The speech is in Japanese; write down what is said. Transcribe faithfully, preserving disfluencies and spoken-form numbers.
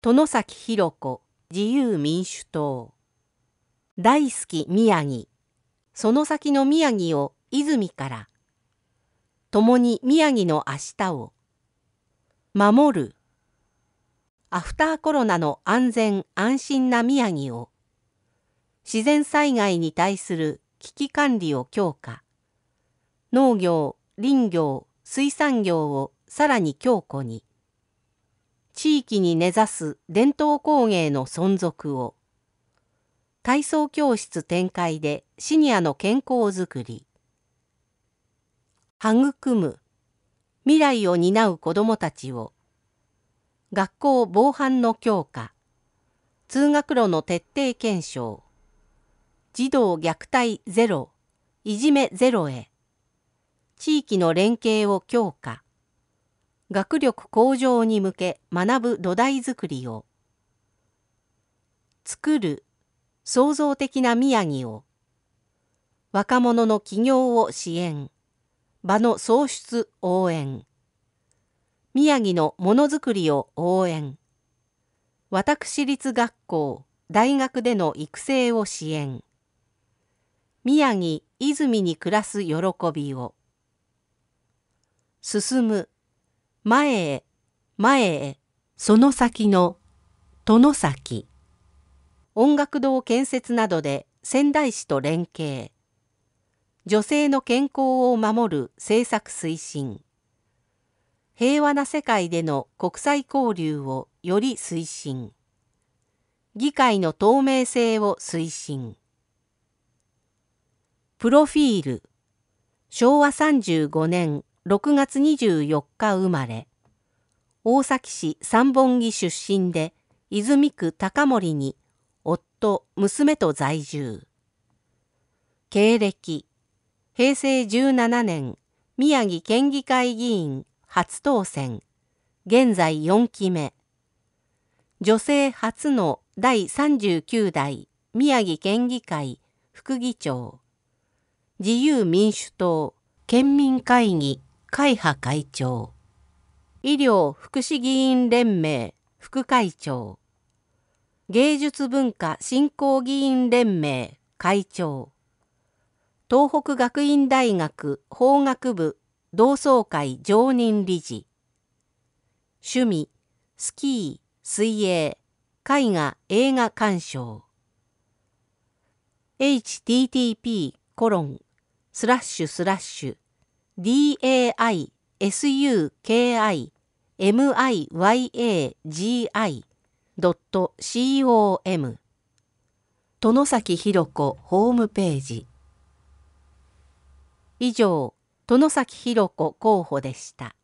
殿崎弘子自由民主党。大好き宮城。その先の宮城を泉から。共に宮城の明日を。守る。アフターコロナの安全安心な宮城を。自然災害に対する危機管理を強化。農業、林業、水産業をさらに強固に。地域に根ざす伝統工芸の存続を。体操教室展開でシニアの健康づくり。育む。未来を担う子どもたちを。学校防犯の強化。通学路の徹底検証。児童虐待ゼロ、いじめゼロへ。地域の連携を強化。学力向上に向け学ぶ土台づくりを。作る。創造的な宮城を。若者の起業を支援。場の創出応援。宮城のものづくりを応援。私立学校、大学での育成を支援。宮城、泉に暮らす喜びを。進む。前へ、前へ、その先の、殿崎。音楽堂建設などで仙台市と連携。女性の健康を守る政策推進。平和な世界での国際交流をより推進。議会の透明性を推進。プロフィール。しょうわさんじゅうごねんろくがつにじゅうよっか生まれ。大崎市三本木出身で泉区高森に夫、娘と在住。経歴。へいせいじゅうななねん宮城県議会議員初当選。現在よんきめ。女性初のだいさんじゅうきゅうだい宮城県議会副議長。自由民主党県民会議会派会長。医療福祉議員連盟副会長。芸術文化振興議員連盟会長。東北学院大学法学部同窓会常任理事。趣味、スキー、水泳、絵画映画鑑賞。エイチティーティーピーコロンスラッシュスラッシュ ディーエーアイエスユーケーアイエムアイワイエージーアイドットコム 殿崎弘子ホームページ。以上、殿崎弘子候補でした。